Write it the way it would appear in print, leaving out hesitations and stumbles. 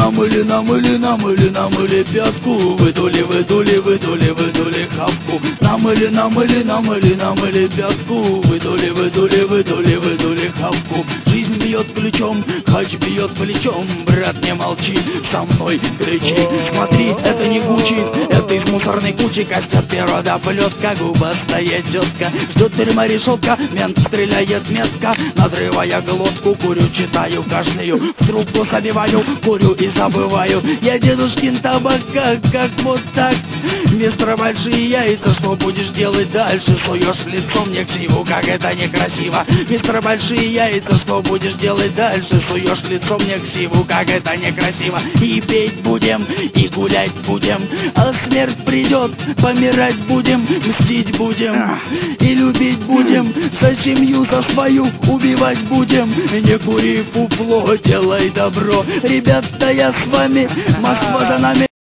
намыли пятку. Выдули хапку. Намыли пятку. Выдули хапку. Жизнь бьет ключом, хач бьет плечом. Брат, не молчи, со мной кричи. Смотри, это не Гуччи, это из мусорной кучи. Костят природа плетка, губастая тетка. Ждет тюрьма решетка, мент стреляет метко. Надрывая глотку, курю, читаю, кашляю. В трубку забиваю, курю и забываю. Я дедушкин табак, как вот так. Мистер, большие яйца, что будешь делать дальше? Суешь лицом мне к сиву, как это некрасиво. Мистер, большие яйца, что будешь делать дальше? Суешь лицом мне к сиву, как это некрасиво. И петь будем, и гулять будем, а смерть придет, помирать будем, мстить будем и любить будем. За семью, за свою убивать будем. Не кури фуфло, делай добро. Ребята, я с вами, Москва за нами.